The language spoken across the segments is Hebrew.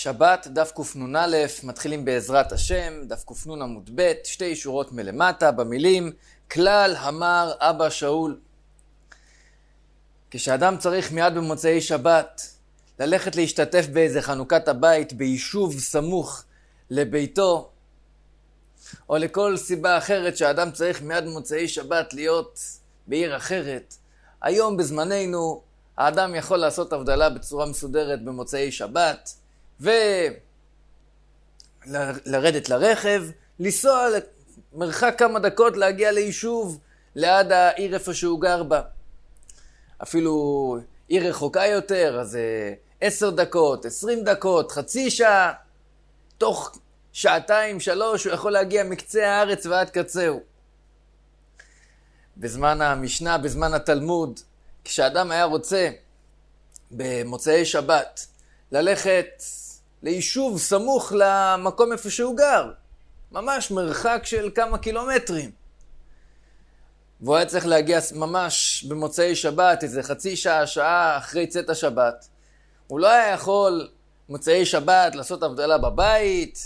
שבת, דף קנ"א, מתחילים בעזרת השם, דף קנ" עמוד ב', 2 שורות מלמטה, במילים, כלל אמר אבא שאול. כשאדם צריך מיד במוצאי שבת ללכת להשתתף באיזה חנוכת הבית ביישוב סמוך לביתו, או לכל סיבה אחרת שהאדם צריך מיד במוצאי שבת להיות בעיר אחרת, היום בזמננו האדם יכול לעשות הבדלה בצורה מסודרת במוצאי שבת, ולרדת לרכב, לנסוע למרחק כמה דקות להגיע ליישוב ליד העיר איפה שהוא גר בה. אפילו עיר רחוקה יותר, אז 10 דקות, 20 דקות, חצי שעה, תוך שעתיים, 3, הוא יכול להגיע מקצה הארץ ועד קצהו. בזמן המשנה, בזמן התלמוד, כשאדם היה רוצה במוצאי שבת ללכת ליישוב סמוך למקום איפה שהוא גר, ממש מרחק של כמה קילומטרים, והוא היה צריך להגיע ממש במוצאי שבת, איזה חצי שעה, שעה אחרי צאת השבת, הוא לא היה יכול מוצאי שבת לעשות הבדלה בבית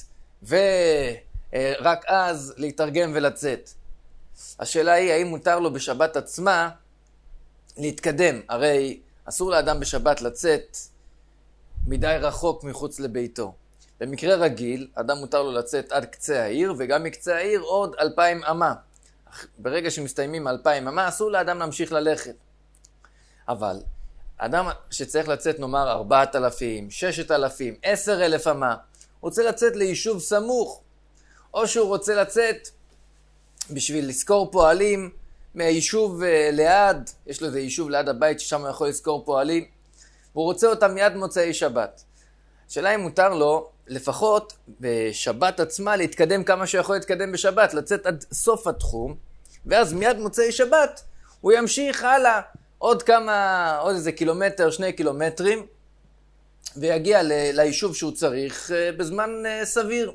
ורק אז להתארגן ולצאת. השאלה היא האם מותר לו בשבת עצמה להתקדם. הרי אסור לאדם בשבת לצאת מדי רחוק מחוץ לביתו. במקרה רגיל, אדם מותר לו לצאת עד קצה העיר, וגם מקצה העיר עוד 2,000 אמה. ברגע שמסתיימים 2,000 אמה, אסור לאדם להמשיך ללכת. אבל אדם שצריך לצאת, נאמר 4,000, 6,000, 10,000 אמה, הוא רוצה לצאת ליישוב סמוך, או שהוא רוצה לצאת בשביל לזכור פועלים מהיישוב ליד, יש לו איזה יישוב ליד הבית ששם הוא יכול לזכור פועלים, והוא רוצה אותם מיד מוצאי שבת. השאלה אם מותר לו לפחות בשבת עצמה להתקדם כמה שיכול להתקדם בשבת, לצאת עד סוף התחום, ואז מיד מוצאי שבת הוא ימשיך הלאה עוד איזה קילומטר, 2 קילומטרים, ויגיע ליישוב שהוא צריך בזמן סביר.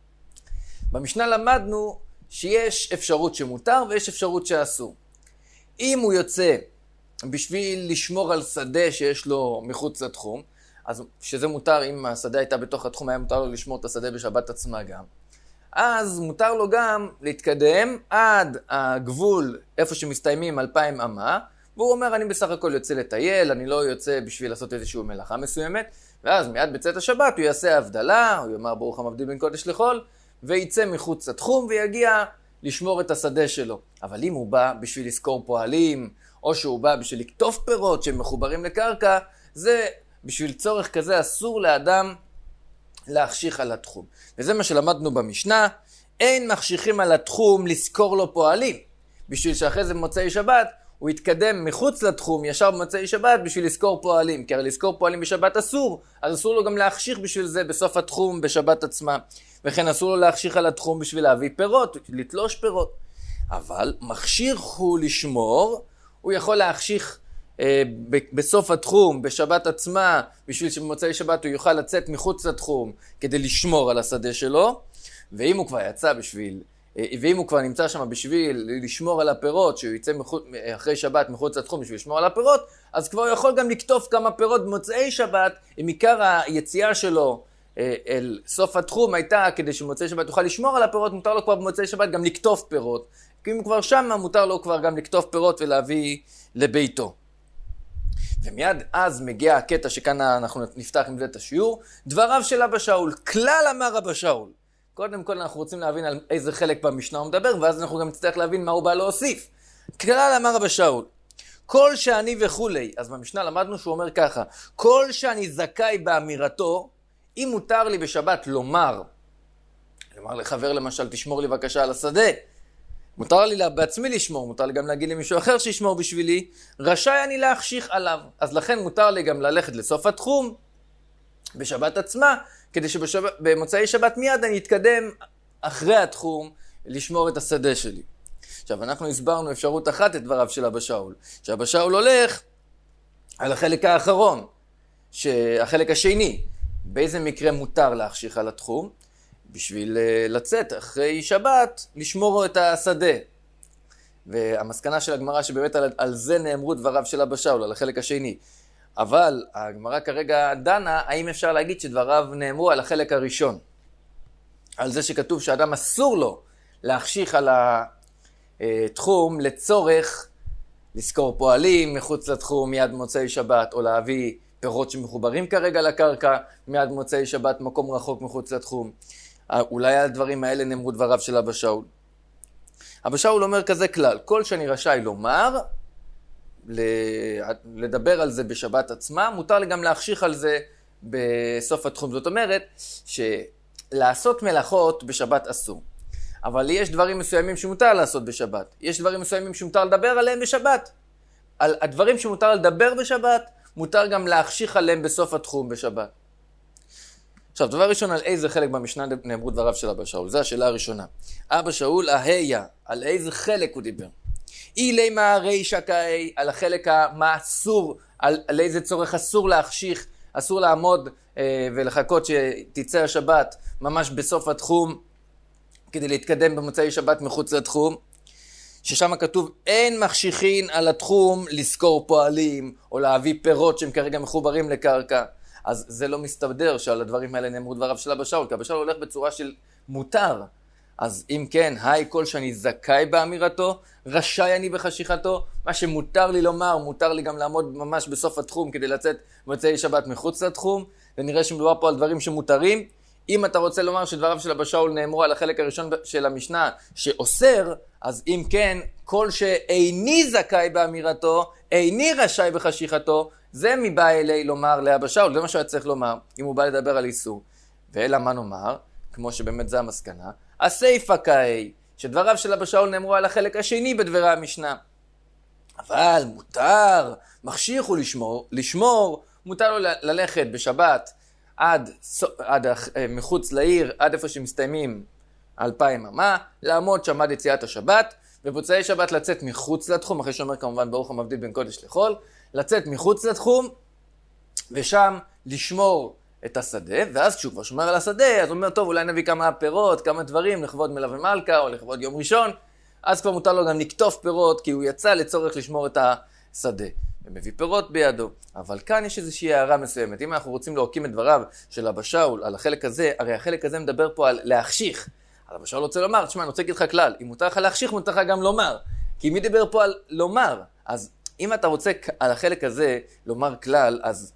במשנה למדנו שיש אפשרות שמותר ויש אפשרות שאסור. אם הוא יוצא בשביל לשמור על שדה שיש לו מחוץ לתחום, אז שזה מותר, אם השדה הייתה בתוך התחום, היה מותר לו לשמור את השדה בשבת עצמה גם. אז מותר לו גם להתקדם עד הגבול איפה שמסתיימים 2,000 אמה, והוא אומר, אני בסך הכל יוצא לטייל, אני לא יוצא בשביל לעשות איזושהי מלאכה מסוימת, ואז מיד בצאת השבת הוא יעשה הבדלה, הוא יאמר ברוך המבדיל בין קודש לחול, ויצא מחוץ לתחום ויגיע לשמור את השדה שלו. אבל אם הוא בא בשביל לזכור פועלים, או שהוא בא בשביל לקטוף פירות שהם מחוברים לקרקע, זה בשביל צורך כזה אסור לאדם להחשיך על התחום. וזה מה שלמדנו במשנה, אין מחשיכים על התחום לזכור לו פועלים, בשביל שאחרי זה במוצאי שבת הוא יתקדם מחוץ לתחום ישר במוצאי שבת בשביל לזכור פועלים, כי הרי לזכור פועלים בשבת אסור, אז אסור לו גם להחשיך בשביל זה בסוף התחום בשבת עצמה, וכן אסור לו להחשיך על התחום בשביל להביא פירות, לתלוש פירות. אבל מכשיר הוא לשמור, הוא יכול להחשיך בסוף התחום, בשבת עצמה, בשביל שבמוצאי שבת הוא יוכל לצאת מחוץ לתחום כדי לשמור על השדה שלו, ואם הוא כבר יצא ואם הוא כבר נמצא שם בשביל לשמור על הפירות, שהוא יצא אחרי שבת מחוץ לתחום בשביל לשמור על הפירות, אז כבר הוא יכול גם לקטוף כמה פירות במוצאי שבת, אם עיקר היציאה שלו אל סוף התחום הייתה כדי שמוצאי שבת יוכל לשמור על הפירות, מותר לו כבר במוצאי שבת גם לקטוף פירות, כי אם הוא כבר שם מותר לו כבר גם לקטוף פירות ולהביא לביתו. ומיד אז מגיע הקטע שכאן אנחנו נפתח עם זה את השיעור, דבריו של אבא שאול, כלל אמר אבא שאול. קודם כל אנחנו רוצים להבין על איזה חלק במשנה הוא מדבר, ואז אנחנו גם נצטרך להבין מה הוא בא להוסיף. כלל אמר אבא שאול, כל שאני וכולי, אז במשנה למדנו שהוא אומר ככה, כל שאני זכאי באמירתו, אם מותר לי בשבת לומר לחבר למשל, תשמור לי בבקשה על השדה, מותר לי בעצמי לשמור, מותר לי גם להגיד למישהו אחר שישמור בשבילי, רשאי אני להחשיך עליו. אז לכן מותר לי גם ללכת לסוף התחום בשבת עצמה, כדי שבמוצאי שבת מיד אני אתקדם אחרי התחום לשמור את השדה שלי. עכשיו אנחנו הסברנו אפשרות אחת את דבריו של אבא שאול, שאבא שאול הולך על החלק האחרון, החלק השני, באיזה מקרה מותר להחשיך על התחום, בשביל לצאת אחרי שבת לשמור את השדה. והמסקנה של הגמרא שבאמת על זה נאמרו דבריו של אבא שאול, על החלק השני. אבל הגמרא כרגע דנה, האם אפשר להגיד שדבריו נאמרו על החלק הראשון. על זה שכתוב שאדם אסור לו להחשיך על התחום לצורך לזכור פועלים מחוץ לתחום מיד מוצאי שבת, או להביא פירות שמחוברים כרגע לקרקע מיד מוצאי שבת, מקום רחוק מחוץ לתחום. אולי הדברים האלה נאמרו דבריו של אבא שאול. אבא שאול אומר כזה כלל, כל שאני רשאי לומר, לדבר על זה בשבת עצמה, מותר לי גם להחשיך על זה בסוף התחום. זאת אומרת שלעשות מלאכות בשבת אסור. אבל יש דברים מסוימים שמותר לעשות בשבת. יש דברים מסוימים שמותר לדבר עליהם בשבת. על הדברים שמותר לדבר בשבת, מותר גם להחשיך עליהם בסוף התחום בשבת. עכשיו, דבר ראשון, על איזה חלק במשנה נאמרו דבריו של אבא שאול? זו השאלה הראשונה. אבא שאול, על איזה חלק הוא דיבר? אילי מה רישא קאי, על החלק מה אסור, על איזה צורך אסור להחשיך, אסור לעמוד ולחכות שתצא השבת ממש בסוף התחום, כדי להתקדם במוצאי שבת מחוץ לתחום, ששם כתוב אין מחשיכין על התחום לזכור פועלים, או להביא פירות שהם כרגע מחוברים לקרקע. אז זה לא מסתדר שעל הדברים האלה נאמרו דבריו של אבא שאול, כי אבא שאול הולך בצורה של מותר. אז אם כן, כל שאני זכאי באמירתו, רשאי אני בחשיכתו, מה שמותר לי לומר, מותר לי גם לעמוד ממש בסוף התחום כדי לצאת מוצאי שבת מחוץ לתחום, ונראה שמדובר פה על דברים שמותרים. אם אתה רוצה לומר שדבריו של אבא שאול נאמרו על החלק הראשון של המשנה שאוסר, אז אם כן, כל שאיני זכאי באמירתו, איני רשאי בחשיכתו, זה מבא אלי לומר לאבא שאול, זה מה שהיה צריך לומר, אם הוא בא לדבר על איסור. ואלא מה נאמר, כמו שבאמת זה המסקנה, הסיפא קאי, שדבריו של אבא שאול נאמרו על החלק השני בדברי המשנה. אבל מותר, מחשיך הוא לשמור, מותר לו ללכת בשבת עד מחוץ לעיר, עד איפה שמסתיימים 2,000 אמה, לעמוד שם עד יציאת השבת, ובמוצאי שבת לצאת מחוץ לתחום, אחרי שאומר כמובן ברוך המבדיל בין קודש לחול, לצאת מחוץ לתחום, ושם לשמור את השדה, ואז כשהוא כבר שומר על השדה, אז הוא אומר, טוב, אולי נביא כמה פירות, כמה דברים, לכבוד מלווה מלכה, או לכבוד יום ראשון, אז כבר מותר לו גם לקטוף פירות, כי הוא יצא לצורך לשמור את השדה, ומביא פירות בידו. אבל כאן יש איזושהי הערה מסוימת. אם אנחנו רוצים להוקים את דבריו של אבא שאול על החלק הזה, הרי החלק הזה מדבר פה על להחשיך. אז אבא שאול רוצה לומר, תשמע, אני רוצה להגיד לך כלל, אם מותר לך להחשיך, מותר לך גם לומר. כי מי דיבר פה על לומר? אז אם אתה רוצה על החלק הזה לומר כלל, אז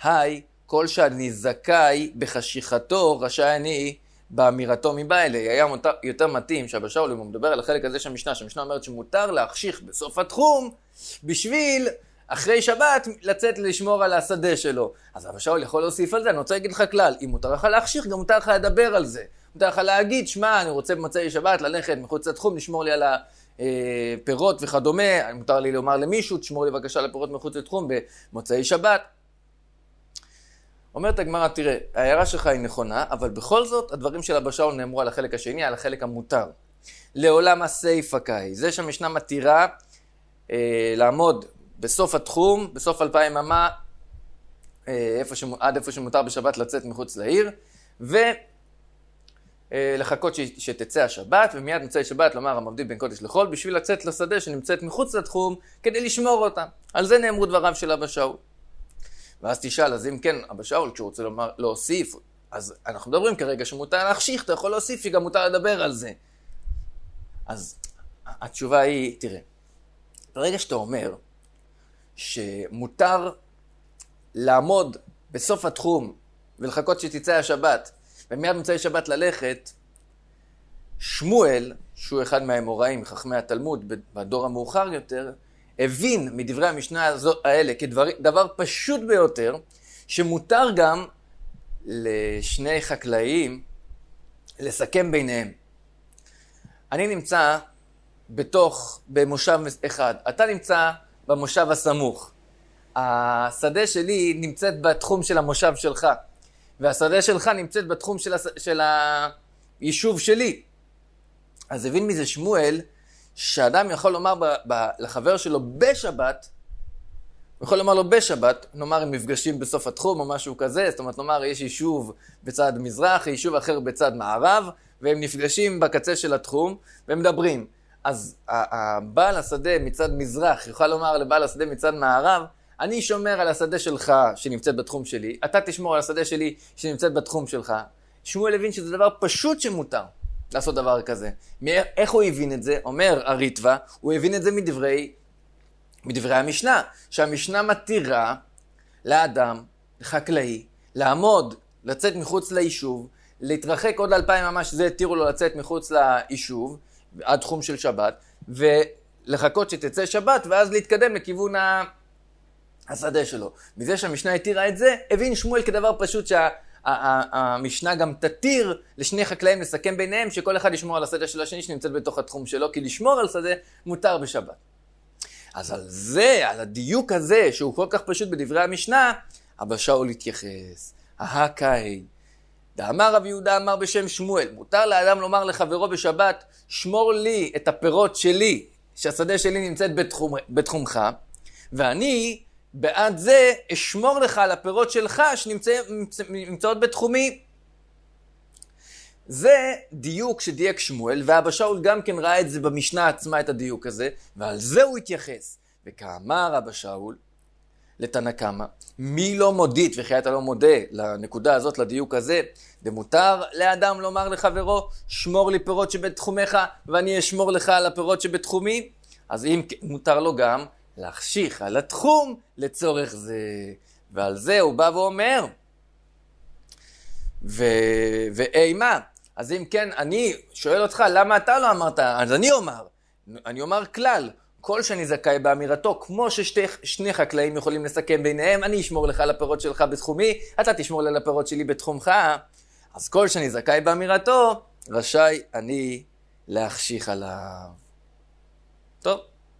כל שאני זכאי בחשיכתו, רשאי אני באמירתו מבא אלי. היה יותר מתאים שאבא שאול, אם הוא מדבר על החלק הזה של המשנה, שהמשנה אומרת שמותר להחשיך בסוף התחום, בשביל אחרי שבת לצאת לשמור על השדה שלו. אז אבא שאול יכול להוסיף על זה, אני רוצה להגיד לך כלל, אם מותר לך להחשיך, גם מותר לך לדבר על זה. מותר לך להגיד, שמע, אני רוצה במוצאי שבת ללכת מחוץ לתחום, לשמור לי על הפירות וכדומה, מותר לי לומר למישהו, תשמור לי בבקשה לפירות מחוץ לתחום במוצאי שבת. אומרת הגמרא, תראה, ההערה שלך היא נכונה, אבל בכל זאת הדברים של אבא שאול נאמרו על החלק השני, על החלק המותר. לעולם הסיפא קאי, זה שהמשנה מתירה לעמוד בסוף התחום, בסוף 2,000 אמה, עד איפה שמותר בשבת לצאת מחוץ לעיר, ולחכות שתצא השבת, ומיד מוצאי שבת לומר המבדיל בין קודש לחול, בשביל לצאת לשדה שנמצאת מחוץ לתחום, כדי לשמור אותה. על זה נאמרו דבריו של אבא שאול. ואז תשאל, אז אם כן, אבא שאול, כשהוא רוצה לומר, להוסיף, אז אנחנו מדברים כרגע שמותר להחשיך, אתה יכול להוסיף, שגם מותר לדבר על זה. אז התשובה היא, תראה, ברגע שאתה אומר שמותר לעמוד בסוף התחום ולחכות שתצא השבת, ומיד מוצאי שבת ללכת, שמואל, שהוא אחד מהאמוראים, מחכמי התלמוד, בדור המאוחר יותר, הבין מדברי המשנה האלה כדבר פשוט ביותר, שמותר גם לשני חקלאים לסכם ביניהם. אני נמצא במושב אחד, אתה נמצא במושב הסמוך. השדה שלי נמצאת בתחום של המושב שלך, והשדה שלך נמצאת בתחום של היישוב שלי. אז הבין מזה שמואל, שאדם יכול לומר לחבר שלו בשבת, הוא יכול לומר לו בשבת, נאמר הם מפגשים בסוף התחום או משהו כזה, זאת אומרת נאמר יש יישוב בצד מזרח, יישוב אחר בצד מערב, והם נפגשים בקצה של התחום, והם מדברים. אז הבעל השדה מצד מזרח יוכל לומר לבעל השדה מצד מערב, אני שומר על השדה שלך שנמצאת בתחום שלי, אתה תשמור על השדה שלי שנמצאת בתחום שלך. שמואל הבין שזה דבר פשוט שמותר לעשות דבר כזה. איך הוא הבין את זה? אומר הריטב"א, הוא הבין את זה מדברי המשנה, שהמשנה מתירה לאדם, לחקלאי, לעמוד, לצאת מחוץ ליישוב, להתרחק עוד 2,000 ממש, זה התירו לו לצאת מחוץ ליישוב, עד תחום של שבת, ולחכות שתצא שבת, ואז להתקדם לכיוון השדה שלו. מזה שהמשנה התירה את זה, הבין שמואל כדבר פשוט שהמשנה גם תתיר לשני חקלאים לסכם ביניהם, שכל אחד ישמור על השדה של השני שנמצאת בתוך התחום שלו, כי לשמור על שדה מותר בשבת. אז על זה, על הדיוק הזה, שהוא כל כך פשוט בדברי המשנה, אבא שאול התייחס. ההקאי. דאמר רב יהודה אמר בשם שמואל, מותר לאדם לומר לחברו בשבת, שמור לי את הפירות שלי, שהשדה שלי נמצאת בתחומך, ואני בעד זה אשמור לך על הפירות שלך שנמצאות בתחומי. זה דיוק שדייק שמואל, ואבא שאול גם כן ראה את זה במשנה עצמה, את הדיוק הזה, ועל זה הוא התייחס. וכאמר אבא שאול לתנא קמא, מי לא מודית וכי אתה לא מודה לנקודה הזאת, לדיוק הזה, ומותר לאדם לומר לחברו, שמור לי פירות שבתחומך ואני אשמור לך על הפירות שבתחומי, אז אם מותר לו גם להחשיך על התחום לצורך זה. ועל זה הוא בא ואומר, ואימה, אז אם כן, אני שואל אותך, למה אתה לא אמרת? אז אני אומר כלל, כל שאני זכאי באמירתו, כמו ששני חקלאים יכולים לסכם ביניהם, אני אשמור לך על הפירות שלך בתחומי, אתה תשמור לי על הפירות שלי בתחומך, אז כל שאני זכאי באמירתו, רשאי אני להחשיך עליו. טוב,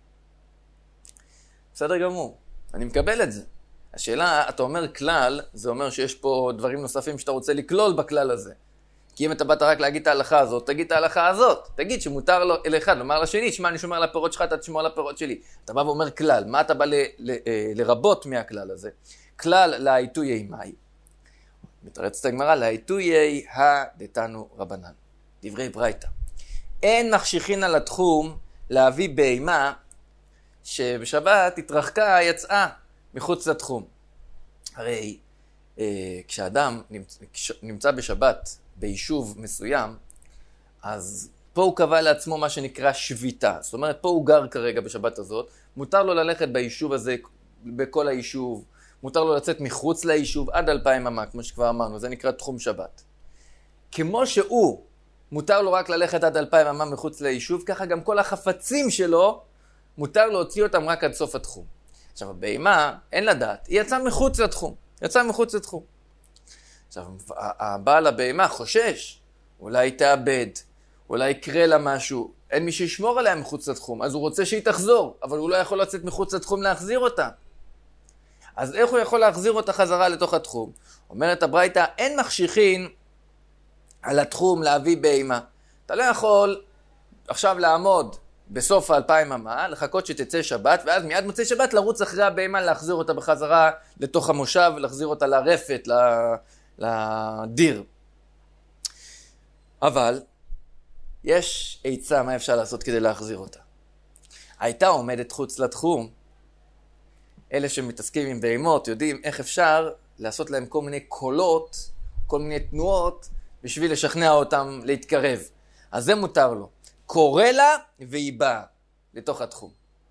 בסדר גמור, אני מקבל את זה. השאלה, אתה אומר כלל, זה אומר שיש פה דברים נוספים שאתה רוצה לכלול בכלל הזה. כי אם אתה באת רק להגיד את ההלכה הזאת, תגיד את ההלכה הזאת. תגיד שמותר לו לאחד, לומר לשני, שמע אני שומר על הפירות שלך, אתה תשמור על הפירות שלי. אתה בא ואומר כלל, מה אתה בא לרבות מהכלל הזה? כלל לעיתויי מאי. מתרצת הגמרא, לעיתויי הדתנו רבנן. דברי ברייתא. אין מחשיכין על התחום להביא בהמה שבשבת התרחקה, יצאה מחוץ לתחום. הרי כשאדם נמצא בשבת ביישוב מסוים, אז פה הוא קבע לעצמו מה שנקרא שביתה. זאת אומרת, פה הוא גר כרגע בשבת הזאת, מותר לו ללכת ביישוב הזה, בכל היישוב, מותר לו לצאת מחוץ ליישוב עד 2,000 אמה, כמו שכבר אמרנו, זה נקרא תחום שבת. כמו שהוא, מותר לו רק ללכת עד 2,000 אמה מחוץ ליישוב, ככה גם כל החפצים שלו, מותר להוציא אותם רק עד סוף התחום. עכשיו, הבהמה, אין לה דעת, היא יצאה מחוץ לתחום. עכשיו, הבעל הבהמה חושש, אולי היא תאבד, אולי יקרה לה משהו, אין מי שישמור עליה מחוץ לתחום, אז הוא רוצה שהיא תחזור, אבל הוא לא יכול לצאת מחוץ לתחום להחזיר אותה. אז איך הוא יכול להחזיר אותה חזרה לתוך התחום? אומרת הברייתא, אין מחשיכין על התחום להביא בהמה. אתה לא יכול עכשיו לעמוד בסוף 2,000 אמה, לחכות שתצא שבת, ואז מיד מוצא שבת לרוץ אחרי הבהמה, להחזיר אותה בחזרה לתוך המושב, להחזיר אותה לרפת, לדיר. אבל יש עצה מה אפשר לעשות כדי להחזיר אותה. הייתה עומדת חוץ לתחום, אלה שמתעסקים עם בהמות יודעים איך אפשר לעשות להם כל מיני קולות, כל מיני תנועות, בשביל לשכנע אותם להתקרב. אז זה מותר לו. קורא לה והיא באה לתוך התחום.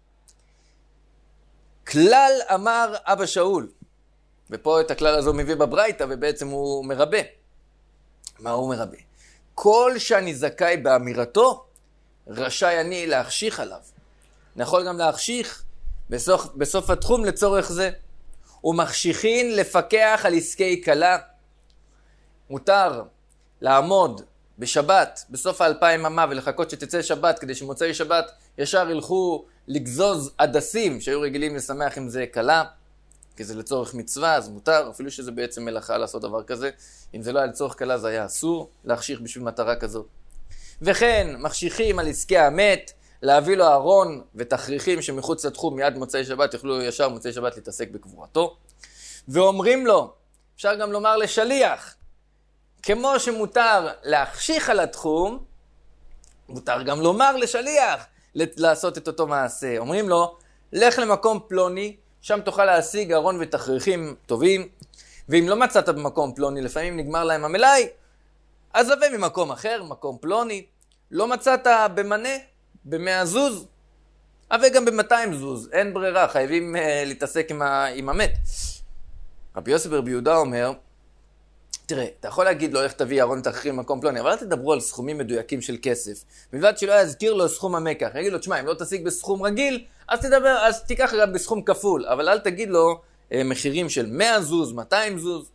כלל אמר אבא שאול, ופה את הכלל הזה הוא מביא בברייתא, ובעצם הוא מרבה. מה הוא מרבה? כל שאני זכאי באמירתו, רשאי אני להחשיך עליו. אני יכול גם להחשיך בסוף התחום לצורך זה. ומחשיכין לפקח על עסקי כלה. מותר לעמוד בשבת, בסוף 2,000 אמה, ולחכות שתצא שבת, כדי שמוצאי שבת ישר ילכו לגזוז עדסים, שהיו רגילים לשמח אם זה כלה, כי זה לצורך מצווה, אז מותר, אפילו שזה בעצם מלאכה לעשות דבר כזה. אם זה לא היה לצורך כלה, זה היה אסור להחשיך בשביל מטרה כזאת. וכן, מחשיכים על עסקי המת, להביא לו ארון ותכריכים שמחוץ לתחום מיד מוצאי שבת, יוכלו ישר מוצאי שבת להתעסק בקבורתו. ואומרים לו, אפשר גם לומר לשליח, כמו שמותר להחשיך על התחום, מותר גם לומר לשליח לעשות את אותו מעשה. אומרים לו, לך למקום פלוני, שם תוכל להשיג ארון ותכריכים טובים, ואם לא מצאת במקום פלוני, לפעמים נגמר להם המלאי, אז הבא ממקום אחר, מקום פלוני. לא מצאת במנה, ב100 זוז, הבא גם ב200 זוז, אין ברירה, חייבים להתעסק עם המת. רבי יוסף רבי יהודה אומר, תראה, אתה יכול להגיד לו איך תביא ארון ותכריכים במקום פלוני, אבל אל תדברו על סכומים מדויקים של כסף. בלבד שלא יזכיר לו סכום המקח. יגיד לו, תשמע, אם לא תשיג בסכום רגיל, אז תיקח גם בסכום כפול. אבל אל תגיד לו מחירים של 100 זוז, 200 זוז.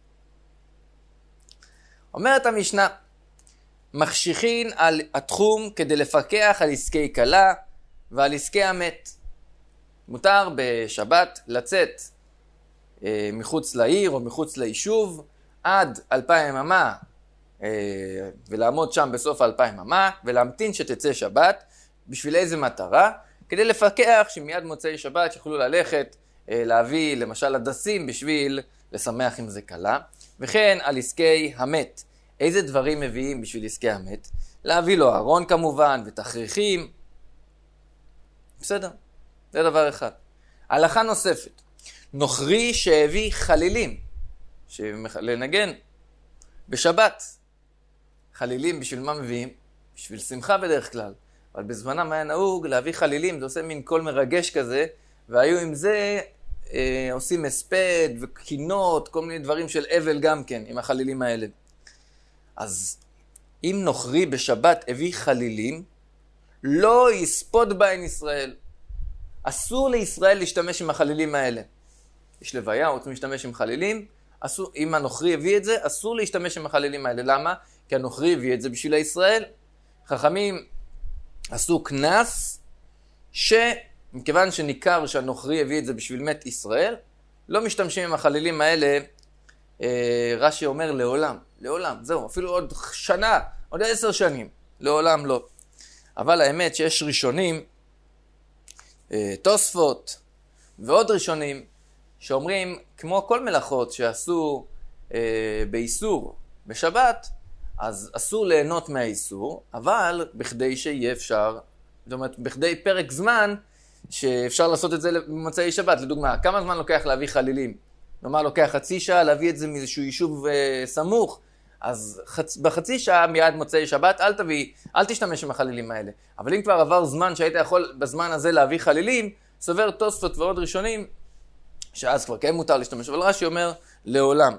אומרת המשנה, מחשיכין על התחום כדי לפקח על עסקי כלה ועל עסקי המת. מותר בשבת לצאת מחוץ לעיר או מחוץ ליישוב, עד 2,000 אמה, ולעמוד שם בסוף 2,000 אמה, ולהמתין שתצא שבת, בשביל איזה מטרה? כדי לפקח שמיד מוצאי שבת יוכלו ללכת, להביא למשל הדסים בשביל לשמח עם זה קלה, וכן על עסקי המת. איזה דברים מביאים בשביל עסקי המת? להביא לו ארון כמובן, ותכריכים. בסדר, זה דבר אחד. הלכה נוספת, נוכרי שהביא חלילים, לנגן בשבת. חלילים בשביל מה מביאים? בשביל שמחה בדרך כלל. אבל בזמנם היה נהוג להביא חלילים, זה עושה מין קול מרגש כזה, והיו עם זה עושים הספד וקינות, כל מיני דברים של אבל גם כן, עם החלילים האלה. אז אם נוכרי בשבת הביא חלילים, לא יספוד בהן ישראל. אסור לישראל להשתמש עם החלילים האלה. יש לוויה, רוצים להשתמש עם חלילים, אם הנוכרי הביא את זה, אסור להשתמש עם החלילים האלה. למה? כי הנוכרי הביא את זה בשביל הישראל. חכמים עשו כנס, שמכיוון שניכר שהנוכרי הביא את זה בשביל מת ישראל, לא משתמשים עם החלילים האלה. רש"י אומר לעולם, לעולם, זהו, אפילו עוד שנה, עוד 10 שנים, לעולם לא. אבל האמת שיש ראשונים, תוספות ועוד ראשונים, שאומרים, כמו כל מלאכות שעשו באיסור בשבת, אז אסור ליהנות מהאיסור, אבל בכדי שיהיה אפשר, זאת אומרת, בכדי פרק זמן, שאפשר לעשות את זה במוצאי שבת. לדוגמה, כמה זמן לוקח להביא חלילים? כלומר, לוקח חצי שעה להביא את זה מאיזשהו יישוב סמוך, אז בחצי שעה מיד מוצאי שבת, אל תשתמש עם החלילים האלה. אבל אם כבר עבר זמן שהיית יכול בזמן הזה להביא חלילים, סובר תוספות ועוד ראשונים, שאז כבר כן מותר להשתמש, אבל רש"י אומר לעולם.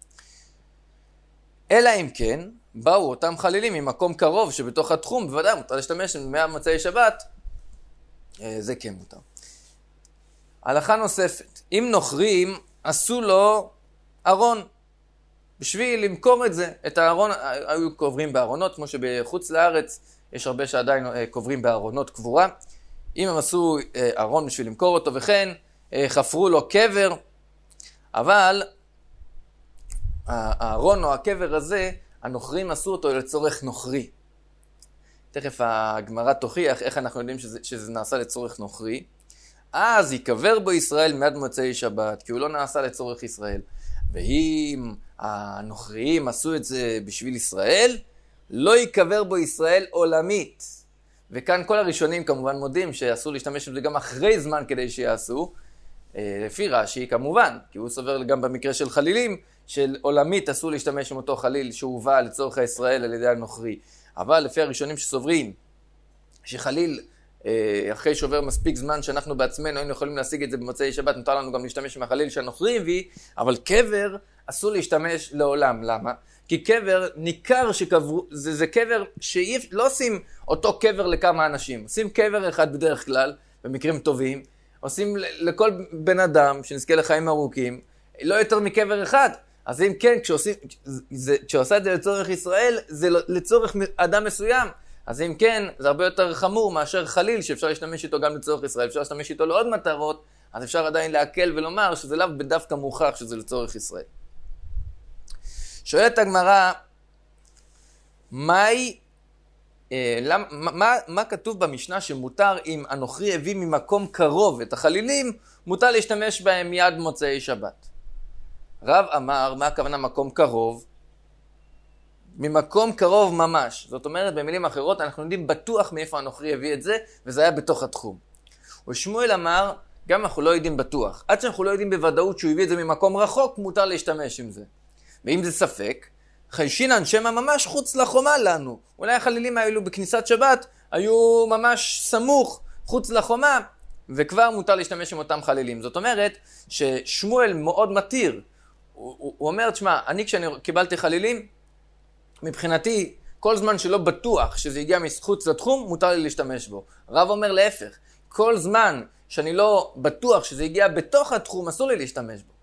אלא אם כן, באו אותם חלילים ממקום קרוב שבתוך התחום, בוודאי מותר להשתמש מהמוצאי שבת, זה כן מותר. הלכה נוספת, אם נוכרים, עשו לו ארון, בשביל למכור את זה, את הארון, היו קוברים בארונות, כמו שבחוץ לארץ יש הרבה שעדיין קוברים בארונות קבורה. אם הם עשו ארון בשביל למכור אותו, וכן חפרו לו קבר, אבל הארון או הקבר הזה, הנוכרים עשו אותו לצורך נוכרי. תכף הגמרא תוכיח איך אנחנו יודעים שזה נעשה לצורך נוכרי. אז יקבר בו ישראל מיד מוצאי שבת, כי הוא לא נעשה לצורך ישראל. ואם הנוכריים עשו את זה בשביל ישראל, לא יקבר בו ישראל עולמית. וכאן כל הראשונים כמובן מודים שאסור להשתמש בזה גם אחרי זמן כדי שיעשו, לפי רש"י כמובן, כי הוא סובר גם במקרה של חלילים, של עולמית אסור להשתמש עם אותו חליל שהובא לצורך הישראל על ידי הנוכרי. אבל לפי הראשונים שסוברים שחליל אחרי שעובר מספיק זמן שאנחנו בעצמנו היינו יכולים להשיג את זה במוצאי שבת, נותר לנו גם להשתמש עם החליל שהנוכרי הביא, אבל קבר אסור להשתמש לעולם. למה? כי קבר ניכר שקברו, זה קבר שלא עושים אותו קבר לכמה אנשים, עושים קבר אחד בדרך כלל, במקרים טובים, עושים לכל בן אדם שנזכה לחיים ארוכים, לא יותר מקבר אחד. אז אם כן, כשעושה את זה לצורך ישראל, זה לצורך אדם מסוים. אז אם כן, זה הרבה יותר חמור מאשר חליל שאפשר להשתמש איתו גם לצורך ישראל, אפשר להשתמש איתו לעוד מטרות, אז אפשר עדיין להקל ולומר שזה לאו בדווקא מוכח שזה לצורך ישראל. שואלת הגמרא, מה כתוב במשנה שמותר אם הנוכרי הביא ממקום קרוב את החלילים, מותר להשתמש בהם מיד מוצאי שבת? רב אמר, מה הכוונה מקום קרוב? ממקום קרוב ממש. זאת אומרת, במילים אחרות, אנחנו יודעים בטוח מאיפה הנוכרי הביא את זה, וזה היה בתוך התחום. ושמואל אמר, גם אנחנו לא יודעים בטוח. עד שאנחנו לא יודעים בוודאות שהוא הביא את זה ממקום רחוק, מותר להשתמש עם זה. ואם זה ספק, חיישינן שמא ממש חוץ לחומה לנו. אולי החלילים האלו בכניסת שבת היו ממש סמוך חוץ לחומה, וכבר מותר להשתמש עם אותם חלילים. זאת אומרת ששמואל מאוד מתיר. הוא אומר, תשמע, אני כשאני קיבלתי חלילים, מבחינתי, כל זמן שלא בטוח שזה הגיע מחוץ לתחום, מותר לי להשתמש בו. רב אומר להפך, כל זמן שאני לא בטוח שזה הגיע בתוך התחום, אסור לי להשתמש בו.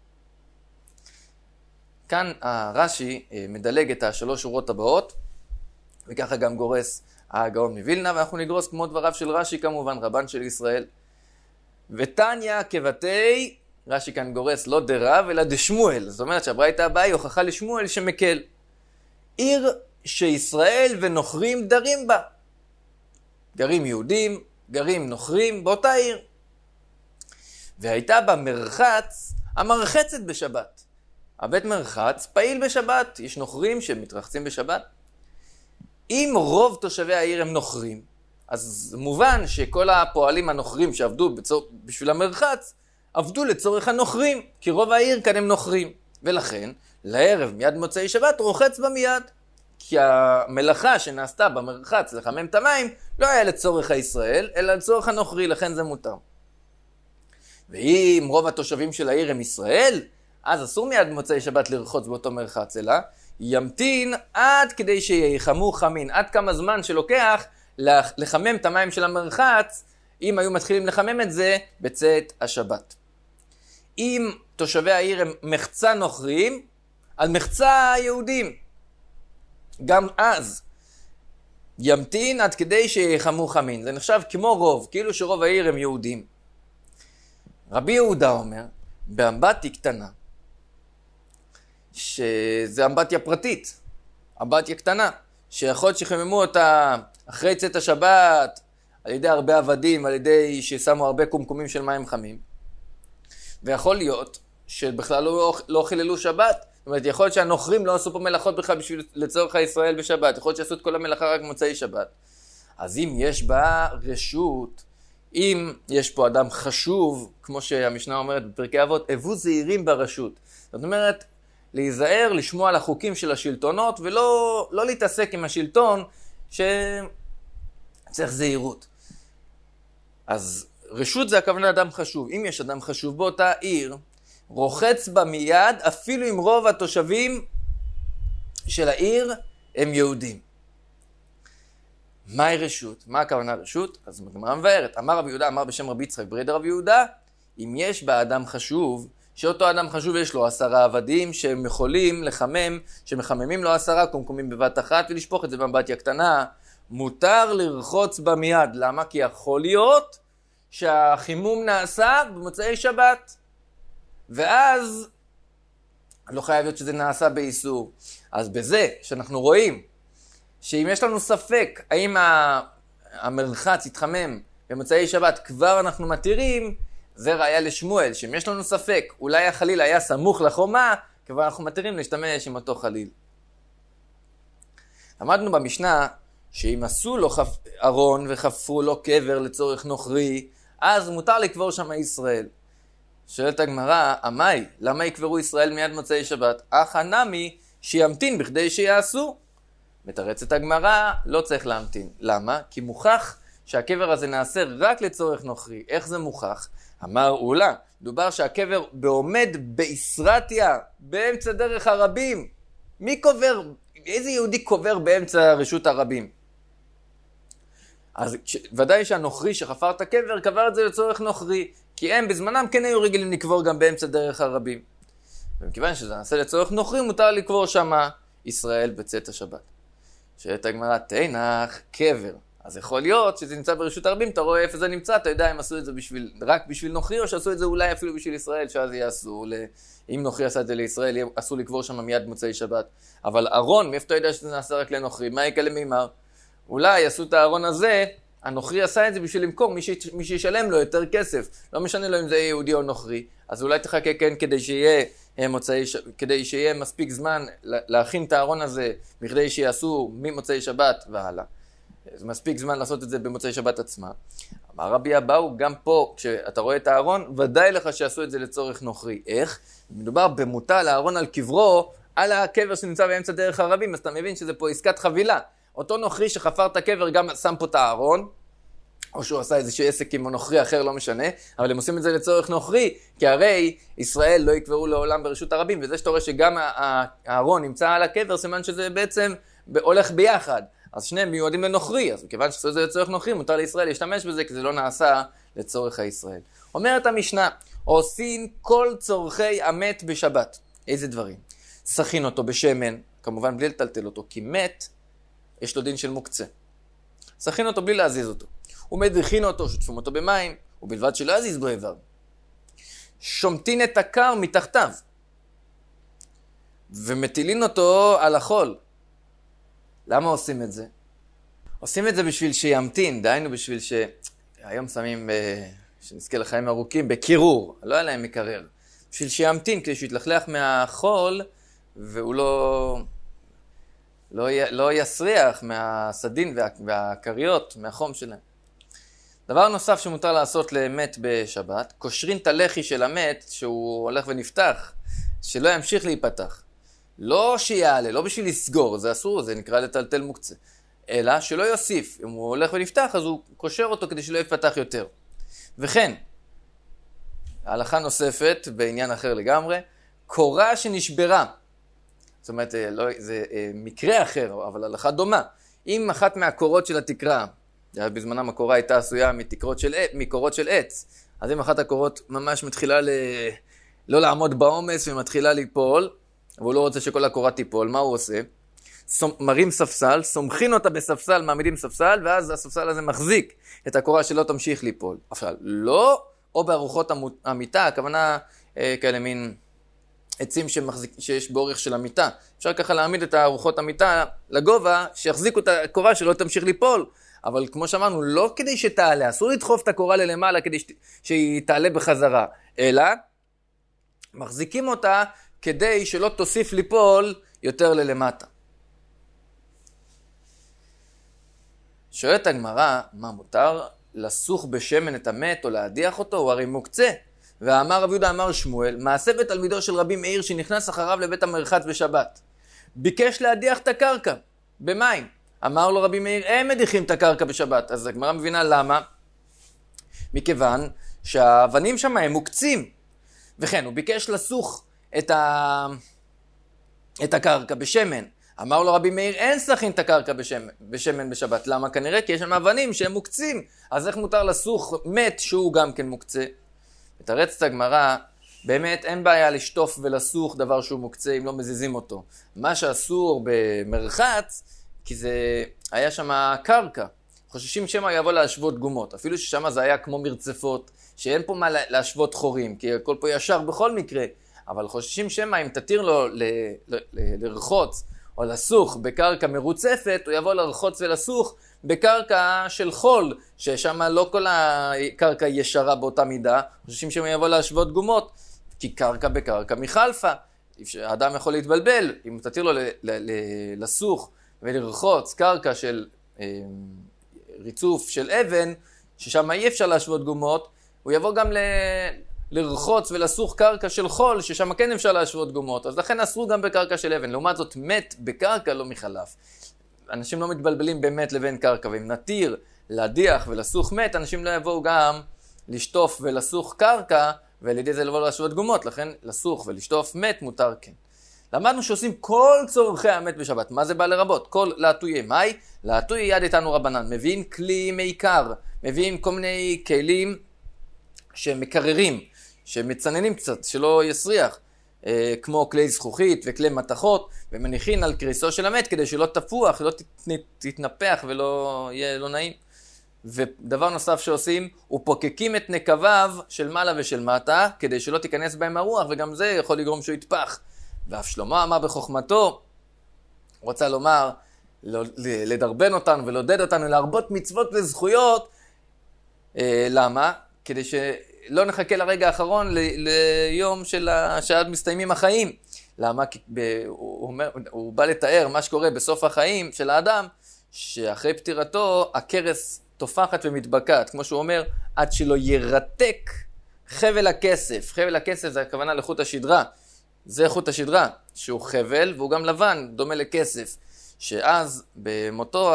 כאן הרש"י מדלג את השלוש שורות הבאות, וככה גם גורס הגאון מווילנה, ואנחנו נגרוס כמו דבריו של רש"י כמובן, רבן של ישראל. ותניא כבתי, רש"י כאן גורס לא דרב אלא דשמואל, זאת אומרת שהברייתא הבאה היא הוכחה לשמואל שמקל. עיר שישראל ונוכרים דרים בה. גרים יהודים, גרים נוכרים באותה עיר. והייתה בה מרחץ המרחצת בשבת. הבית מרחץ פעיל בשבת, יש נוכרים שמתרחצים בשבת. אם רוב תושבי העיר הם נוכרים, אז מובן שכל הפועלים הנוכרים שעבדו בשביל המרחץ, עבדו לצורך הנוכרים, כי רוב העיר כאן הם נוכרים. ולכן, לערב מיד מוצאי שבת רוחץ בה מיד. כי המלאכה שנעשתה במרחץ לחמם את המים, לא היה לצורך הישראל, אלא לצורך הנוכרי, לכן זה מותר. ואם רוב התושבים של העיר הם ישראל, אז אסור מיד מוצאי שבת לרחוץ באותו מרחץ, אלא ימתין עד כדי שיחמו חמין, עד כמה זמן שלוקח לחמם את המים של המרחץ, אם היו מתחילים לחמם את זה בצאת השבת. אם תושבי העיר הם מחצה נוכרים, על מחצה יהודים, גם אז ימתין עד כדי שיחמו חמין. זה נחשב כמו רוב, כאילו שרוב העיר הם יהודים. רבי יהודה אומר, באמבטיה קטנה, שזה אמבטיה פרטית, אמבטיה קטנה, שיכול להיות שחממו אותה אחרי צאת השבת, על ידי הרבה עבדים, על ידי ששמו הרבה קומקומים של מים חמים. ויכול להיות שבכלל לא חיללו שבת. זאת אומרת, יכול להיות שהנוכרים לא עשו פה מלאכות בכלל לצורך הישראל בשבת. יכול להיות שעשו את כל המלאכה רק מוצאי שבת. אז אם יש בה רשות, אם יש פה אדם חשוב, כמו שהמשנה אומרת בפרקי אבות, הבו זהירים ברשות. זאת אומרת, להיזהר, לשמוע על החוקים של השלטונות, ולא להתעסק עם השלטון שצריך זהירות. אז רשות זה הכוונה אדם חשוב. אם יש אדם חשוב באותה עיר, רוחץ בה מיד, אפילו אם רוב התושבים של העיר הם יהודים. מהי רשות? מה הכוונה רשות? אז הגמרא מבארת. אמר רבי יהודה, אמר בשם רבי יצחק ברי דרבי יהודה, אם יש בה אדם חשוב, שאותו אדם חשוב יש לו 10 עבדים שהם יכולים לחמם, שמחממים לו 10 קומקומים בבת אחת ולשפוך את זה באמבטיה קטנה, מותר לרחוץ בה מיד. למה? כי יכול להיות שהחימום נעשה במוצאי שבת. ואז לא חייב להיות שזה נעשה באיסור. אז בזה שאנחנו רואים שאם יש לנו ספק האם המרחץ יתחמם במוצאי שבת, כבר אנחנו מתירים, זה ראיה לשמואל, שאם יש לנו ספק, אולי החליל היה סמוך לחומה, כבר אנחנו מתירים להשתמש עם אותו חליל. למדנו במשנה שאם עשו לו ארון וחפרו לו קבר לצורך נוכרי, אז מותר לקבור שם ישראל. שואלת הגמרא, אמי, למה יקברו ישראל מיד מוצאי שבת? אך הנמי שימתין בכדי שיעשו. מתרצת הגמרא, לא צריך להמתין. למה? כי מוכח שהקבר הזה נעשה רק לצורך נוכרי. איך זה מוכח? אמר אולה, דובר שהקבר בעומד בישרתיה, באמצע דרך הרבים. מי קובר? איזה יהודי קובר באמצע רשות הרבים? אז ודאי שהנוכרי שחפר את הקבר, קבר את זה לצורך נוכרי. כי הם בזמנם כן היו רגילים לקבור גם באמצע דרך הרבים. ומכיוון שזה נעשה לצורך נוכרי, מותר לקבור שמה ישראל בצאת השבת. שואלת הגמרא, תנח, קבר. אז יכול להיות שזה נמצא ברשות הרבים, אתה רואה איפה זה נמצא, אתה יודע אם עשו את זה רק בשביל נוכרי, או שעשו את זה אולי אפילו בשביל ישראל, שאז יהיה אסור. אם נוכרי עשה את זה לישראל, אסור לקבור שם מיד מוצאי שבת. אבל ארון, מאיפה אתה יודע שזה נעשה רק לנוכרי? מה יקרה למימר? אולי עשו את הארון הזה, הנוכרי עשה את זה בשביל למכור, מי שישלם לו יותר כסף. לא משנה לו אם זה יהודי או נוכרי. אז אולי תחכה כן כדי שיהיה מספיק זמן להכין את הארון הזה, בכדי שיעשו ממוצאי שבת והלאה. זה מספיק זמן לעשות את זה במוצאי שבת עצמה. אמר רבי אבאו, גם פה, כשאתה רואה את הארון, ודאי לך שעשו את זה לצורך נוכרי. איך? מדובר במוטל הארון על קברו, על הקבר שנמצא באמצע דרך הרבים, אז אתה מבין שזה פה עסקת חבילה. אותו נוכרי שחפר את הקבר גם שם פה את הארון, או שהוא עשה איזשהו עסק עם נוכרי אחר, לא משנה, אבל הם עושים את זה לצורך נוכרי, כי הרי ישראל לא יקברו לעולם ברשות הרבים, וזה שאתה רואה שגם הארון נמצא על הקבר, סימן שזה בעצם הולך ביחד. אז שניהם מיועדים לנוכרי, אז מכיוון שעשו את זה לצורך נוכרי, מותר לישראל להשתמש בזה, כי זה לא נעשה לצורך הישראל. אומרת המשנה, עושים כל צורכי המת בשבת. איזה דברים? סכין אותו בשמן, כמובן בלי לטלטל אותו, כי מת, יש לו דין של מוקצה. סכין אותו בלי להזיז אותו. ומדריכין אותו, שותפים אותו במים, ובלבד שלא יזיז בו איבר. שומטין את הקר מתחתיו, ומטילין אותו על החול. למה עושים את זה? עושים את זה בשביל שימתין, דהיינו בשביל היום שמים, שנזכה לחיים ארוכים, בקירור, לא היה להם מקרר. בשביל שימתין, כדי שיתלכלך מהחול, והוא לא יסריח מהסדין והקריות, מהחום שלהם. דבר נוסף שמותר לעשות למת בשבת, קושרין את הלחי של המת, שהוא הולך ונפתח, שלא ימשיך להיפתח. לא שיעלה, לא בשביל לסגור, זה אסור, זה נקרא לטלטל מוקצה. אלא שלא יוסיף, אם הוא הולך ונפתח, אז הוא קושר אותו כדי שלא יפתח יותר. וכן, ההלכה נוספת, בעניין אחר לגמרי, קורה שנשברה. זאת אומרת, זה מקרה אחר, אבל הלכה דומה. אם אחת מהקורות של התקרה, בזמנם הקורה הייתה עשויה מקורות של עץ, אז אם אחת הקורות ממש מתחילה לא לעמוד בעומס ומתחילה ליפול, והוא לא רוצה שכל הקורה תיפול, מה הוא עושה? מרים ספסל, סומכין אותה בספסל, מעמידים ספסל, ואז הספסל הזה מחזיק את הקורה שלא תמשיך ליפול. אבל לא, או בארוחות המיטה, הכוונה כאלה מין עצים שיש באורך של המיטה. אפשר ככה להעמיד את ארוחות המיטה לגובה, שיחזיקו את הקורה שלא תמשיך ליפול. אבל כמו שאמרנו, לא כדי שתעלה, אסור לדחוף את הקורה ללמעלה כדי שהיא תעלה בחזרה, אלא מחזיקים אותה כדי שלא תוסיף ליפול יותר ללמטה. שואלת הגמרא, מה מותר? לסוך בשמן את המת או להדיח אותו? הוא הרי מוקצה. ואמר רב יהודה אמר שמואל, מעשה בתלמידו של רבי מאיר שנכנס אחריו לבית המרחץ בשבת. ביקש להדיח את הקרקע במים. אמר לו רבי מאיר, הם מדיחים את הקרקע בשבת. אז הגמרא מבינה למה? מכיוון שהאבנים שם הם מוקצים. וכן, הוא ביקש לסוך את הקרקע בשמן. אמר לו רבי מאיר, אין סכין את הקרקע בשמן בשבת. למה? כנראה כי יש שם אבנים שהם מוקצים. אז איך מותר לסוך מת שהוא גם כן מוקצה? מתרצת הגמרא, באמת אין בעיה לשטוף ולסוך דבר שהוא מוקצה אם לא מזיזים אותו. מה שאסור במרחץ, כי זה היה שם קרקע. חוששים שמה יבוא להשוות גומות. אפילו ששם זה היה כמו מרצפות, שאין פה מה להשוות חורים, כי הכל פה ישר בכל מקרה. אבל חוששים שמה אם תתיר לו לרחוץ או לסוך בקרקע מרוצפת, הוא יבוא לרחוץ ולסוך בקרקע של חול, ששם לא כל הקרקע ישרה באותה מידה. חוששים שמה יבוא להשוות גומות, כי קרקע בקרקע מחלפה. האדם יכול להתבלבל, אם תתיר לו לסוך ולרחוץ קרקע של ריצוף של אבן, ששם אי אפשר להשוות גומות, הוא יבוא גם לרחוץ ולסוך קרקע של חול, ששם כן אפשר להשוות גומות. אז לכן אסרו גם בקרקע של אבן. לעומת זאת, מת בקרקע לא מחלף. אנשים לא מתבלבלים באמת לבין קרקע, ואם נתיר להדיח ולסוך מת, אנשים לא יבואו גם לשטוף ולסוך קרקע, ולידי זה לבוא להשוות גומות. לכן לסוך ולשטוף מת מותר כן. למדנו שעושים כל צורכי המת בשבת. מה זה בא לרבות? כל להטויי מאי, להטויי יד איתנו רבנן. מביאים כלי מייקר, מביאים כל מיני כלים שמקררים, שמצננים קצת, שלא יסריח, כמו כלי זכוכית וכלי מתכות, ומניחין על קריסו של המת כדי שלא תפוח, לא תתנפח ולא יהיה לא נעים. ודבר נוסף שעושים, הוא פוקקים את נקביו של מעלה ושל מטה, כדי שלא תיכנס בהם הרוח, וגם זה יכול לגרום שהוא יתפח. ואף שלמה אמר בחוכמתו, רוצה לומר, לדרבן אותנו ולעודד אותנו, להרבות מצוות וזכויות. למה? כדי שלא נחכה לרגע האחרון ליום שעד מסתיימים החיים. למה? הוא בא לתאר מה שקורה בסוף החיים של האדם, שאחרי פטירתו הכרס תופחת ומתבקעת, כמו שהוא אומר, עד שלא ירתק חבל הכסף. חבל הכסף זה הכוונה לחוט השדרה. זה חוט השדרה, שהוא חבל והוא גם לבן, דומה לכסף. שאז במותו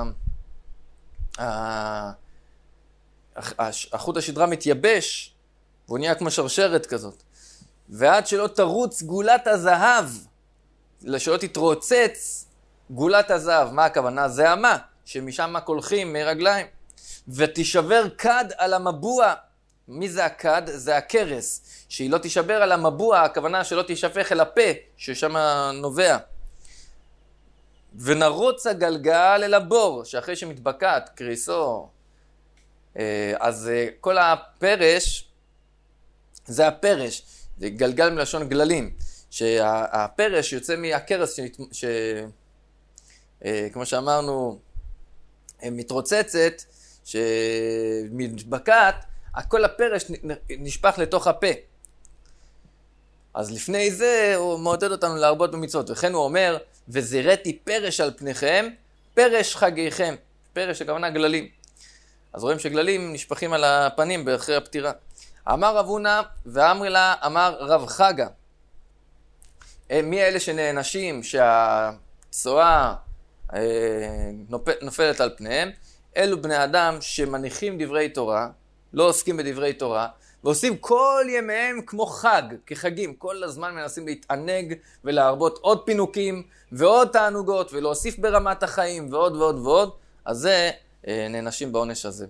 החוט השדרה מתייבש, והוא נהיה כמו שרשרת כזאת. ועד שלא תרוץ גולת הזהב, שלא תתרוצץ גולת הזהב. מה הכוונה? זה המה, שמשם קולחים מרגליים. ותישבר כד על המבוע. מי זה הכד? זה הכרס. שהיא לא תישבר על המבוע, הכוונה שלא תישפך אל הפה, ששם נובע. ונרוץ הגלגל אל הבור, שאחרי שמתבקעת קריסו, אז כל הפרש, זה הפרש, זה גלגל מלשון גללים, שהפרש יוצא מהכרס, כמו שאמרנו, מתרוצצת, שמתבקעת, כל הפרש נשפך לתוך הפה. אז לפני זה הוא מעודד אותנו להרבות במצוות, וכן הוא אומר, וזירתי פרש על פניכם, פרש חגיכם. פרש הכוונה גללים. אז רואים שגללים נשפכים על הפנים באחרי הפטירה. אמר רב הונא ואמרי לה אמר רב חגה. מי אלה שנענשים שהצואה נופלת על פניהם? אלו בני אדם שמניחים דברי תורה, לא עוסקים בדברי תורה, ועושים כל ימיהם כמו חג, כחגים. כל הזמן מנסים להתענג ולהרבות עוד פינוקים ועוד תענוגות ולהוסיף ברמת החיים ועוד ועוד ועוד. אז זה נענשים בעונש הזה.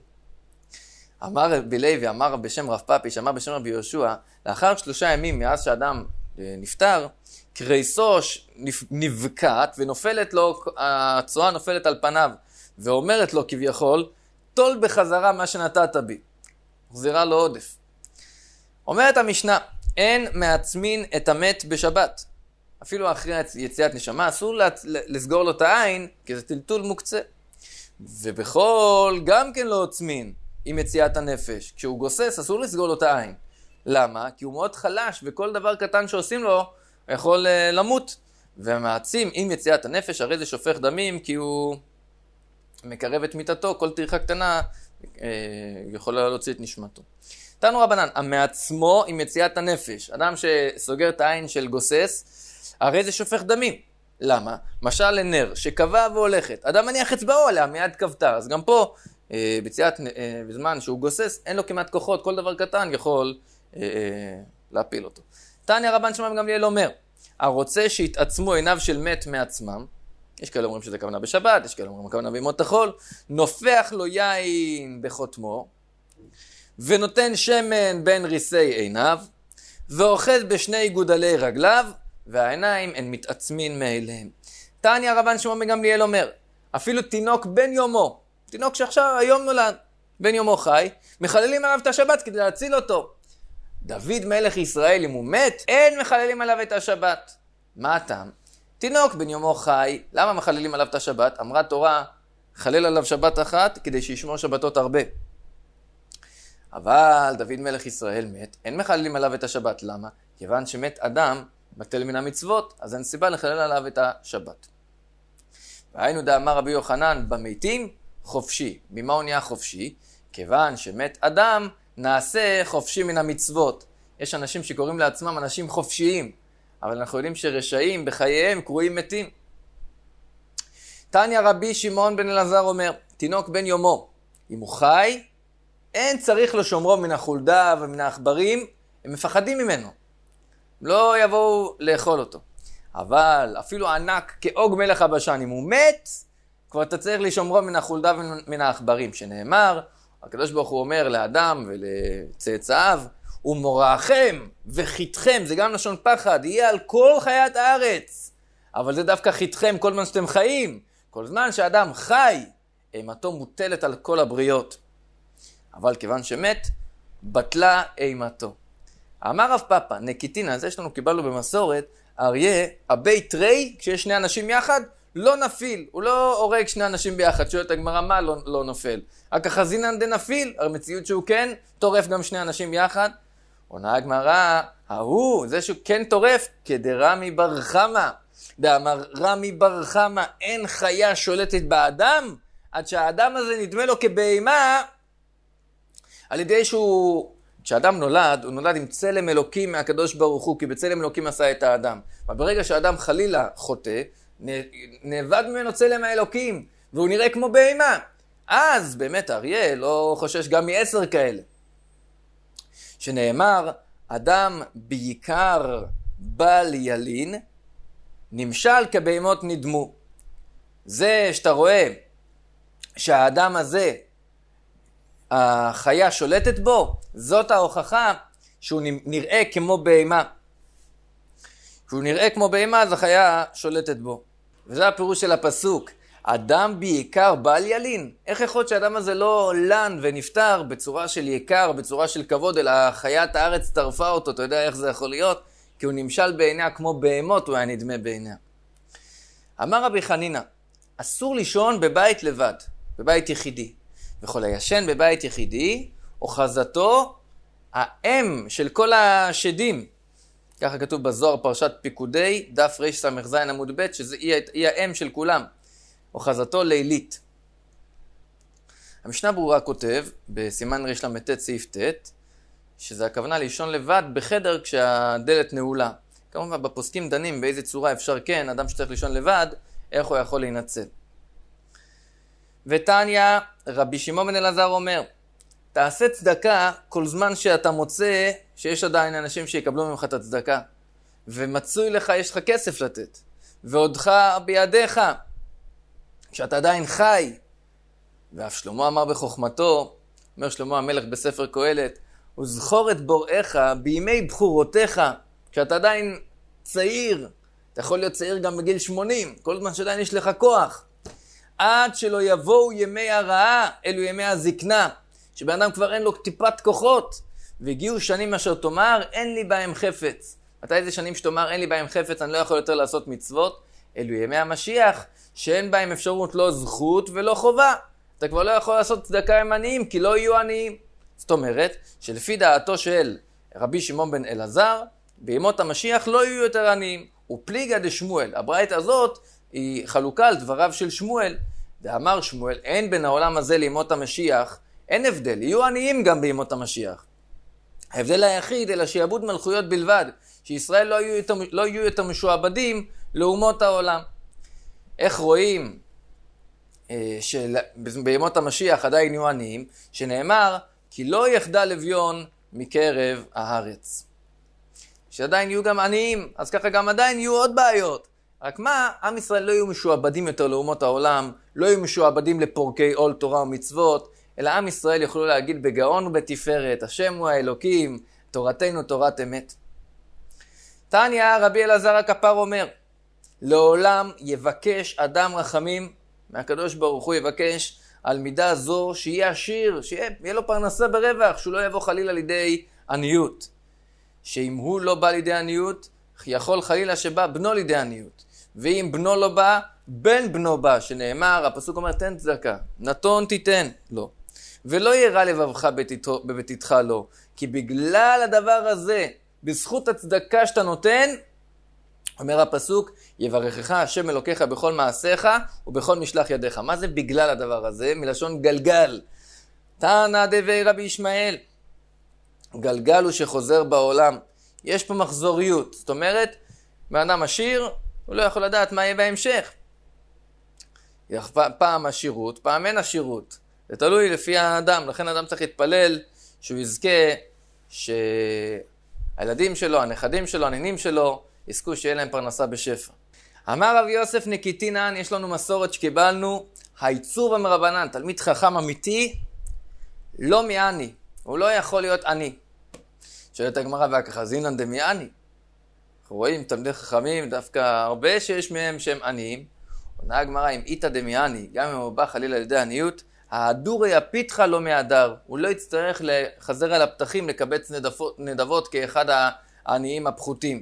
אמר רבי לוי, אמר בשם רב פאפיש, אמר בשם רבי יהושע, לאחר 3 ימים מאז שאדם נפטר, קריסו נבקעת ונופלת לו, הצואה נופלת על פניו, ואומרת לו כביכול, תול בחזרה מה שנתת בי. חזירה לו עודף. אומרת המשנה, אין מעצמין את המת בשבת. אפילו אחרי יציאת נשמה, אסור לסגור לו את העין, כי זה טלטול מוקצה. ובכל גם כן לא עוצמין עם יציאת הנפש. כשהוא גוסס, אסור לסגור לו את העין. למה? כי הוא מאוד חלש, וכל דבר קטן שעושים לו, יכול למות. ומעצים עם יציאת הנפש, הרי זה שופך דמים, כי הוא מקרב את מיטתו, כל טרחה קטנה יכולה להוציא את נשמתו. תנו רבנן, המעצמו עם יציאת הנפש, אדם שסוגר את העין של גוסס, הרי זה שופך דמים. למה? משל לנר שקבע והולכת, אדם מניח אצבעו עליה, מיד כבתה, אז גם פה, בזמן שהוא גוסס, אין לו כמעט כוחות, כל דבר קטן יכול להפיל אותו. תניא רבן שמעון בן גמליאל אומר, הרוצה שיתעצמו עיניו של מת מעצמם, יש כאלה אומרים שזה כוונה בשבת, יש כאלה אומרים כוונה בימות החול, נופח לו יין בחותמו, ונותן שמן בין ריסי עיניו, ואוחז בשני גודלי רגליו, והעיניים הן מתעצמין מאליהם. תניא רבן שמעון בן גמליאל אומר, אפילו תינוק בן יומו, תינוק שעכשיו היום נולד, בן יומו חי, מחללים עליו את השבת כדי להציל אותו. דוד מלך ישראל, אם הוא מת, אין מחללים עליו את השבת. מה הטעם? תינוק בן יומו חי, למה מחללים עליו את השבת? אמרה תורה, חלל עליו שבת אחת כדי שישמור שבתות הרבה. אבל דוד מלך ישראל מת, אין מחללים עליו את השבת. למה? כיוון שמת אדם, בטל מן המצוות, אז אין סיבה לחלל עליו את השבת. והיינו דאמר רבי יוחנן, במתים חופשי. ממה הוא נהיה חופשי? כיוון שמת אדם, נעשה חופשי מן המצוות. יש אנשים שקוראים לעצמם אנשים חופשיים, אבל אנחנו יודעים שרשעים בחייהם קרויים מתים. תניא רבי שמעון בן אלעזר אומר, תינוק בן יומו, אם הוא חי, אין צריך לשומרו מן החולדה ומן העכברים, הם מפחדים ממנו. לא יבואו לאכול אותו. אבל אפילו ענק כאוג מלך הבשן, אם הוא מת, כבר אתה צריך לשומרו מן החולדה ומן העכברים, שנאמר, הקדוש ברוך הוא אומר לאדם ולצאצאיו, ומוראכם וחיתכם, זה גם לשון פחד, יהיה על כל חיית הארץ. אבל זה דווקא חיתכם כל זמן שאתם חיים. כל זמן שאדם חי, אימתו מוטלת על כל הבריות. אבל כיוון שמת, בטלה אימתו. אמר רב פאפא, נקיטינה, זה שלנו קיבלנו במסורת, אריה, הבית רי, כשיש 2 אנשים יחד, לא נפיל. הוא לא הורג 2 אנשים ביחד, שואלת הגמרא, מה לא נופל? רק החזינן דנפיל, המציאות שהוא כן, טורף גם 2 אנשים יחד. עונה הגמרא, זה שהוא כן טורף, כדרמי בר חמא. דאמר רמי בר חמא, אין חיה שולטת באדם, עד שהאדם הזה נדמה לו כבהמה, על ידי כשאדם נולד, הוא נולד עם צלם אלוקים מהקדוש ברוך הוא, כי בצלם אלוקים עשה את האדם. אבל ברגע שהאדם חלילה חוטא, נאבד ממנו צלם האלוקים, והוא נראה כמו בהמה. אז באמת האריה לא חושש גם מ10 כאלה. שנאמר, אדם בעיקר בל ילין, נמשל כבהמות נדמו. זה שאתה רואה שהאדם הזה, החיה שולטת בו, זאת ההוכחה שהוא נראה כמו בהמה. כשהוא נראה כמו בהמה, אז החיה שולטת בו. וזה הפירוש של הפסוק. אדם בעיקר בל ילין. איך יכול להיות שהאדם הזה לא לן ונפטר בצורה של יקר, בצורה של כבוד, אלא חיית הארץ טרפה אותו? אתה יודע איך זה יכול להיות? כי הוא נמשל בעיניה כמו בהמות, הוא היה נדמה בעיניה. אמר רבי חנינא, אסור לישון בבית לבד, בבית יחידי. וכל הישן בבית יחידי, אוחזתו האם של כל השדים. ככה כתוב בזוהר פרשת פיקודי, דף רס"ז עמוד ב', שזה היא האם של כולם. אוחזתו לילית. המשנה ברורה כותב, בסימן רל"ט סעיף ט', שזה הכוונה לישון לבד בחדר כשהדלת נעולה. כמובן בפוסקים דנים באיזה צורה אפשר כן, אדם שצריך לישון לבד, איך הוא יכול להינצל. ותניא, רבי שמעון בן אלעזר אומר, תעשה צדקה כל זמן שאתה מוצא שיש עדיין אנשים שיקבלו ממך את הצדקה. ומצוי לך, יש לך כסף לתת. ועודך בידיך, כשאתה עדיין חי. ואף שלמה אמר בחוכמתו, אומר שלמה המלך בספר קהלת, וזכור את בוראיך בימי בחורותיך, כשאתה עדיין צעיר, אתה יכול להיות צעיר גם בגיל 80, כל זמן שעדיין יש לך כוח. עד שלא יבואו ימי הרעה, אלו ימי הזקנה, שבן אדם כבר אין לו טיפת כוחות, והגיעו שנים אשר תאמר, אין לי בהם חפץ. מתי זה שנים שתאמר, אין לי בהם חפץ, אני לא יכול יותר לעשות מצוות? אלו ימי המשיח, שאין בהם אפשרות לא זכות ולא חובה. אתה כבר לא יכול לעשות צדקה עם עניים, כי לא יהיו עניים. זאת אומרת, שלפי דעתו של רבי שמעון בן אלעזר, בימות המשיח לא יהיו יותר עניים. ופליגה דשמואל. הברייתא הזאת היא חלוקה על דבריו של שמואל. ואמר שמואל, אין בין העולם הזה לימות המשיח, אין הבדל, יהיו עניים גם בימות המשיח. ההבדל היחיד אלא שיעבוד מלכויות בלבד, שישראל לא יהיו יותר משועבדים לאומות העולם. איך רואים שבימות המשיח עדיין יהיו עניים? שנאמר, כי לא יחדל אביון מקרב הארץ. שעדיין יהיו גם עניים, אז ככה גם עדיין יהיו עוד בעיות. רק מה, עם ישראל לא יהיו משועבדים יותר לאומות העולם, לא יהיו משועבדים לפורקי עול תורה ומצוות, אלא עם ישראל יוכלו להגיד בגאון ובתפארת, השם הוא האלוקים, תורתנו תורת אמת. תניא רבי אלעזר הכפר אומר, לעולם יבקש אדם רחמים, מהקדוש ברוך הוא יבקש על מידה זו שיהיה עשיר, שיהיה לו פרנסה ברווח, שהוא לא יבוא חלילה לידי עניות. שאם הוא לא בא לידי עניות, יכול חלילה שבא בנו לידי עניות. ואם בנו לא בא, בן בנו בא, שנאמר, הפסוק אומר, תן צדקה, נתון תיתן, לא. ולא ירא לבבך בביתך לא, כי בגלל הדבר הזה, בזכות הצדקה שאתה נותן, אומר הפסוק, יברכך השם אלוקיך בכל מעשיך ובכל משלח ידיך. מה זה בגלל הדבר הזה? מלשון גלגל. תנא דבי רבי ישמעאל. גלגל הוא שחוזר בעולם. יש פה מחזוריות. זאת אומרת, באדם עשיר, הוא לא יכול לדעת מה יהיה בהמשך. פעם עשירות, פעם אין עשירות. זה תלוי לפי האדם. לכן האדם צריך להתפלל שהוא יזכה שהילדים שלו, הנכדים שלו, הנינים שלו, יזכו שיהיה להם פרנסה בשפע. אמר רבי יוסף נקיטינן, יש לנו מסורת שקיבלנו, העיצוב המרבנן, תלמיד חכם אמיתי, לא מעני, הוא לא יכול להיות עני. שואלת הגמרא והכחזינן דמיעני. אנחנו רואים תלמידי חכמים, דווקא הרבה שיש מהם שהם עניים. עונה הגמרא עם איתא דמיעני, גם אם הוא בא חלילה על ידי עניות, ההדורי הפיתחה לא מהדר, הוא לא יצטרך לחזר על הפתחים לקבץ נדבות כאחד העניים הפחותים.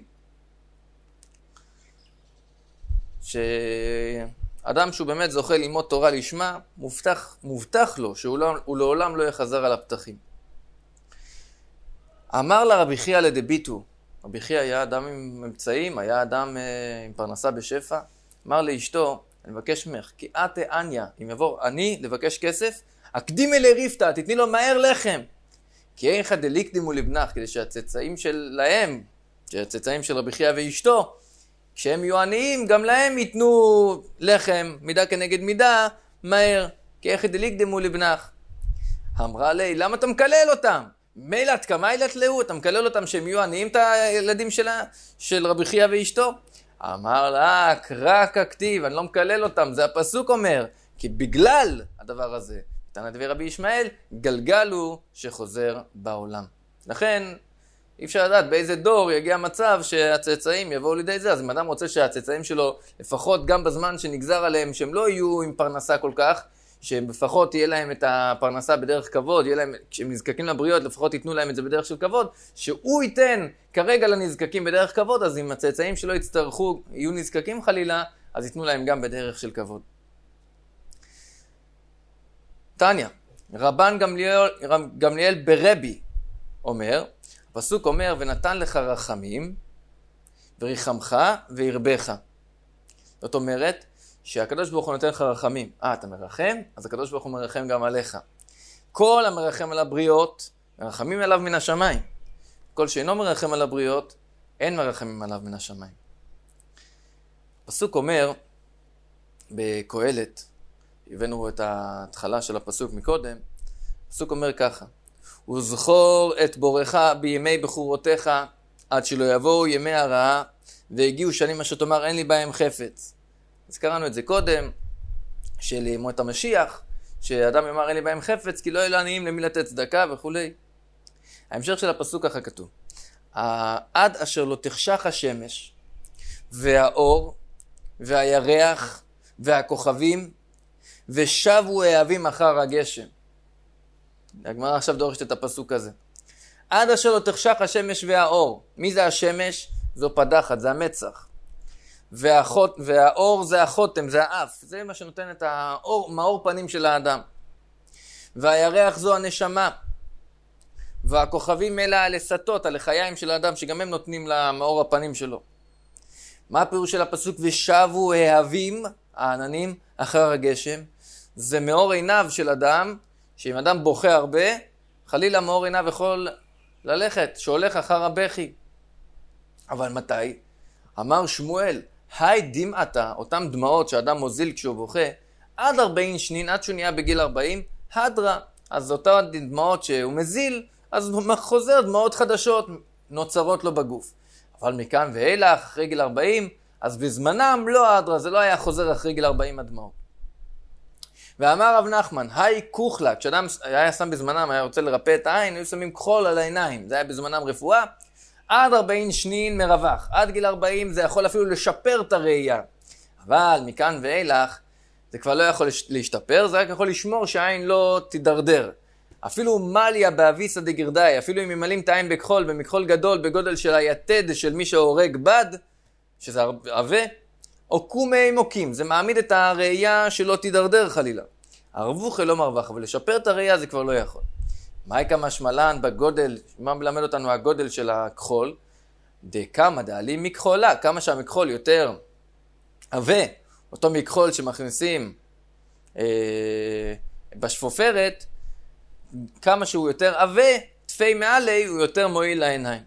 שאדם שהוא באמת זוכה ללמוד תורה לשמה, מובטח לו שהוא לעולם לא יחזר על הפתחים. אמר לה רבי חייא לדביטו, רבי חייא היה אדם עם אמצעים, היה אדם עם פרנסה בשפע. אמר לאשתו, אני מבקש ממך, כי את אניה, אם יבוא אני לבקש כסף, הקדימי לריפתא, תתני לו מהר לחם. כי אין אחד דליקדימו לבנך, כדי שהצאצאים שלהם, שהצאצאים של רבי חייא ואשתו, כשהם יהיו עניים, גם להם ייתנו לחם, מידה כנגד מידה, מהר. כי איך דליקדימו לבנך. אמרה לי, למה אתה מקלל אותם? מילת כמה ילתלאו, אתה מקלל אותם שהם יהיו עניים את הילדים של רבי חייא ואשתו? אמר לה, רק הכתיב, אני לא מקלל אותם, זה הפסוק אומר, כי בגלל הדבר הזה, תנא דבי רבי ישמעאל, גלגל הוא שחוזר בעולם. לכן, אי אפשר לדעת באיזה דור יגיע מצב שהצאצאים יבואו לידי זה. אז אם אדם רוצה שהצאצאים שלו, לפחות גם בזמן שנגזר עליהם, שהם לא יהיו עם פרנסה כל כך, שלפחות תהיה להם את הפרנסה בדרך כבוד, יהיה להם, כשהם נזקקים לבריות, לפחות ייתנו להם את זה בדרך של כבוד, שהוא ייתן כרגע לנזקקים בדרך כבוד, אז אם הצאצאים שלו יצטרכו, יהיו נזקקים חלילה, אז ייתנו להם גם בדרך של כבוד. תניא, רבן גמליאל ברבי אומר, הפסוק אומר, ונתן לך רחמים, וריחמך וירבך. זאת אומרת, שהקדוש ברוך הוא נותן לך רחמים. אתה מרחם? אז הקדוש ברוך הוא מרחם גם עליך. כל המרחם על הבריות, מרחמים עליו מן השמיים. כל שאינו מרחם על הבריות, אין מרחמים עליו מן השמיים. הפסוק אומר, בקהלת, הבאנו את ההתחלה של הפסוק מקודם, הפסוק אומר ככה, וזכור את בורך בימי בחורותיך, עד שלא יבואו ימי הרעה, והגיעו שנים אשר תאמר אין לי בהם חפץ. אז קראנו את זה קודם, של ימות המשיח, שאדם יאמר אין לי בהם חפץ, כי לא יהיו לעניים למי לתת צדקה וכו'. ההמשך של הפסוק ככה כתוב, עד אשר לא תחשך השמש, והאור, והירח, והכוכבים, ושבו האבים אחר הגשם. הגמרא עכשיו דורשת את הפסוק הזה. עד אשר לא תחשך השמש והאור. מי זה השמש? זו פדחת, זה המצח. והאור זה החותם, זה האף. זה מה שנותן את מאור פנים של האדם. והירח זו הנשמה. והכוכבים אלה הלסתות, הלחיים של האדם, שגם הם נותנים למאור הפנים שלו. מה הפירוש של הפסוק? ושבו האבים, העננים, אחר הגשם. זה מאור עיניו של אדם, שאם אדם בוכה הרבה, חלילה מאור עיניו יכול ללכת, שהולך אחר הבכי. אבל מתי? אמר שמואל, היי דמעתה, אותם דמעות שאדם מוזיל כשהוא בוכה, עד 40 שנין, עד שהוא נהיה בגיל 40, הדרה. אז אותה דמעות שהוא מזיל, אז הוא חוזר דמעות חדשות, נוצרות לו בגוף. אבל מכאן ואילך, אחרי גיל 40, אז בזמנם לא הדרה, זה לא היה חוזר אחרי גיל 40 הדמעות. ואמר רב נחמן, היי כוחלה, כשאדם היה שם בזמנם, היה רוצה לרפא את העין, היו שמים כחול על העיניים, זה היה בזמנם רפואה, עד 40 שנין מרווח, עד גיל 40 זה יכול אפילו לשפר את הראייה, אבל מכאן ואילך זה כבר לא יכול להשתפר, זה רק יכול לשמור שהעין לא תדרדר. אפילו מליה באביסא דגרדאי, אפילו אם ממלאים את העין בכחול, במכחול גדול, בגודל של היתד של מי שהורג בד, שזה עווה, או קומי מוקים, זה מעמיד את הראייה שלא תדרדר חלילה. הרבוך לא מרווח, אבל לשפר את הראייה זה כבר לא יכול. מהי כמה שמלן בגודל, מה מלמד אותנו הגודל של הכחול? דכמה דעלים מכחולה, כמה שהמכחול יותר עווה, אותו מכחול שמכניסים בשפופרת, כמה שהוא יותר עווה, תפי מעלי הוא יותר מועיל לעיניים.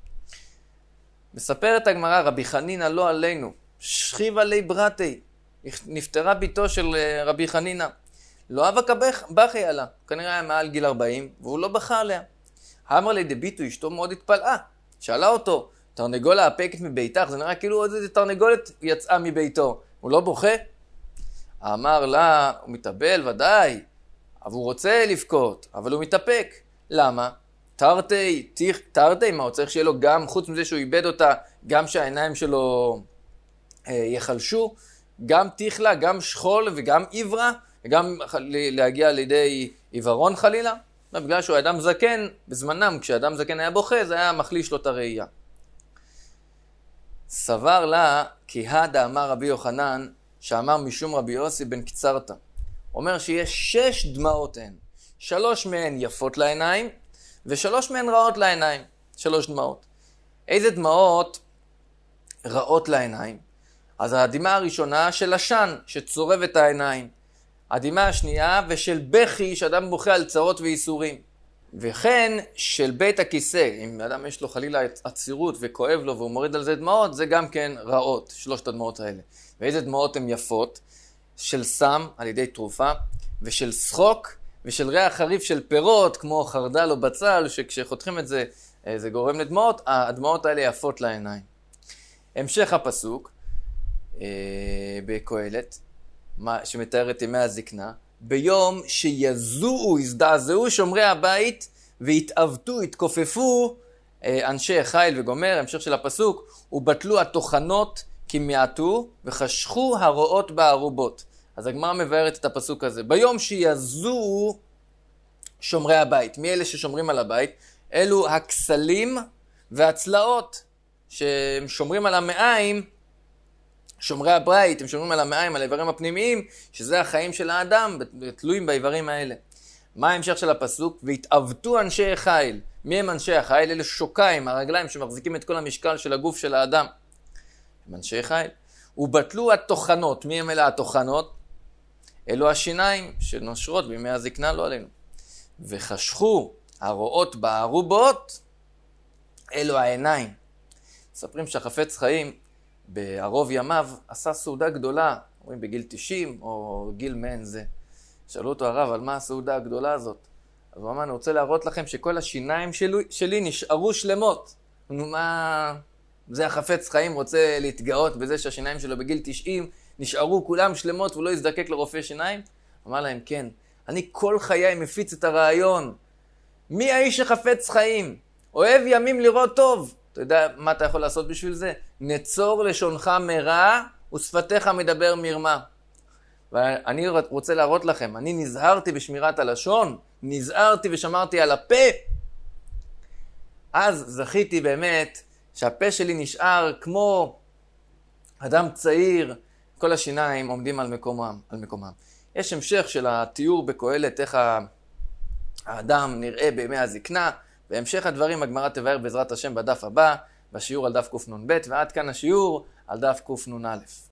מספרת הגמרא, רבי חנינא לא עלינו, שכיב עלי ברתי, נפטרה ביתו של רבי חנינא. לא אבא בכי עלה, כנראה היה מעל גיל 40, והוא לא בכה עליה. אמר לי דביתו, אשתו מאוד התפלאה. שאלה אותו, תרנגולה הפקת מביתך, זה נראה כאילו איזה תרנגולת יצאה מביתו. הוא לא בוכה? אמר לה, הוא מתאבל ודאי, אבל הוא רוצה לבכות, אבל הוא מתאפק. למה? תרתי, מה הוא צריך שיהיה לו גם, חוץ מזה שהוא איבד אותה, גם שהעיניים שלו יחלשו, גם תיכלה, גם שכול וגם עברה, וגם להגיע לידי עיוורון חלילה. בגלל שהוא אדם זקן, בזמנם כשאדם זקן היה בוכה, זה היה מחליש לו את הראייה. סבר לה, כי הדה אמר רבי יוחנן, שאמר משום רבי יוסי בן קצרתא. אומר שיש 6 דמעות הן. 3 מהן יפות לעיניים, ו3 מהן רעות לעיניים. 3 דמעות. איזה דמעות רעות לעיניים? אז הדמעה הראשונה של עשן שצורב את העיניים. הדמעה השנייה ושל בכי שאדם בוכה על צרות וייסורים. וכן של בית הכיסא, אם אדם יש לו חלילה עצירות וכואב לו והוא מוריד על זה דמעות, זה גם כן רעות, שלושת הדמעות האלה. ואיזה דמעות הן יפות? של סם על ידי תרופה, ושל שחוק, ושל ריח חריף של פירות, כמו חרדל או בצל, שכשחותכים את זה, זה גורם לדמעות, הדמעות האלה יפות לעיניים. המשך הפסוק, בקהלת, שמתאר את ימי הזקנה, ביום שיזועו, יזדעזעו שומרי הבית, והתעוותו, התכופפו אנשי חיל וגומר, המשך של הפסוק, ובטלו התוכנות כי מעטו, וחשכו הרועות בערובות. אז הגמרא מבארת את הפסוק הזה. ביום שיזועו שומרי הבית. מי אלה ששומרים על הבית? אלו הכסלים והצלעות, שהם שומרים על המעיים, שומרי הבית, הם שומרים על המעיים, על האיברים הפנימיים, שזה החיים של האדם, תלויים באיברים האלה. מה ההמשך של הפסוק? והתעוותו אנשי חיל. מי הם אנשי החיל? אלה שוקיים, הרגליים שמחזיקים את כל המשקל של הגוף של האדם. הם אנשי חיל. ובטלו התוכנות. מי הם אלה התוכנות? אלו השיניים שנושרות בימי הזקנה, לא עלינו. וחשכו הרועות בערובות, אלו העיניים. מספרים שהחפץ חיים, בערוב ימיו, עשה סעודה גדולה, אומרים בגיל 90 או גיל מעין זה. שאלו אותו הרב, על מה הסעודה הגדולה הזאת? אז הוא אמר, אני רוצה להראות לכם שכל השיניים שלי נשארו שלמות. נו, מה... זה החפץ חיים רוצה להתגאות בזה שהשיניים שלו בגיל 90 נשארו כולם שלמות ולא יזדקק לרופא שיניים? אמר להם, כן, אני כל חיי מפיץ את הרעיון. מי האיש שחפץ חיים? אוהב ימים לראות טוב. אתה יודע מה אתה יכול לעשות בשביל זה? נצור לשונך מרע ושפתיך מדבר מרמה. ואני רוצה להראות לכם, אני נזהרתי בשמירת הלשון, נזהרתי ושמרתי על הפה. אז זכיתי באמת שהפה שלי נשאר כמו אדם צעיר, כל השיניים עומדים על מקומם. יש המשך של התיאור בקהלת, איך האדם נראה בימי הזקנה, בהמשך הדברים הגמרא תבאר בעזרת השם בדף הבא, בשיעור על דף קנ"ב, ועד כאן השיעור על דף קנ"א.